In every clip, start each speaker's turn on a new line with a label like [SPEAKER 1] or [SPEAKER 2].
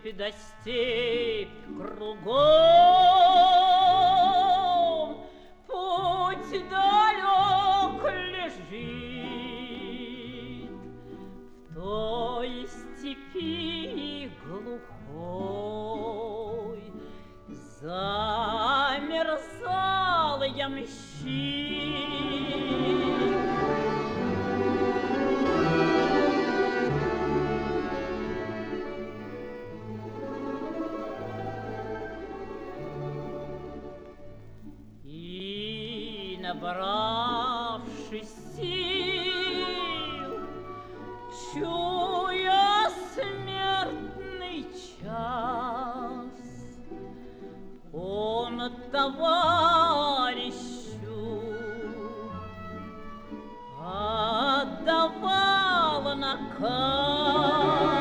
[SPEAKER 1] да степь кругом, путь далек лежит в той степи глухой, замерзал ямщик. Набравшись сил, чуя смертный час, он товарищу отдавал наказ.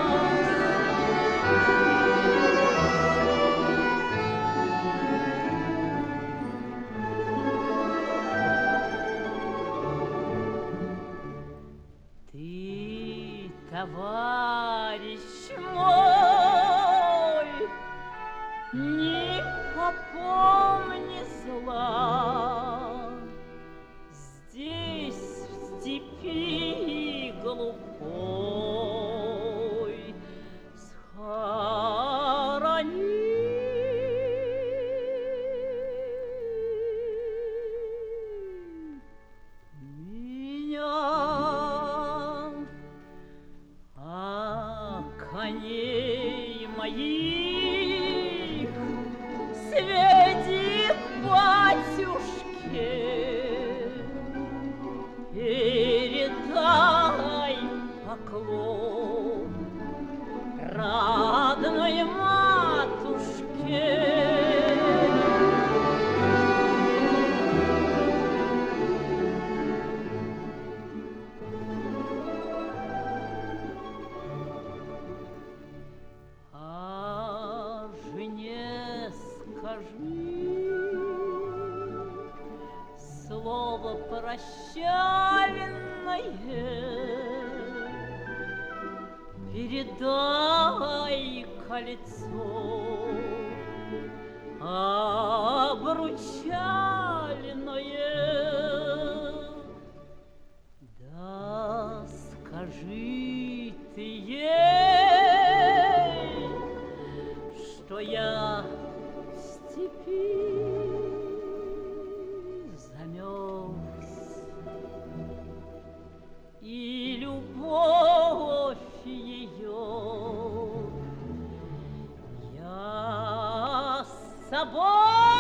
[SPEAKER 1] Товарищ мой, не попомни зла, здесь, в степи глухой, схорони коней моих сведи к батюшке, передай поклон родной матушке. Скажи слово прощальное, передай кольцо обручальное. Да скажи ты ей, что я в степи замерз, и любовь ее я с собой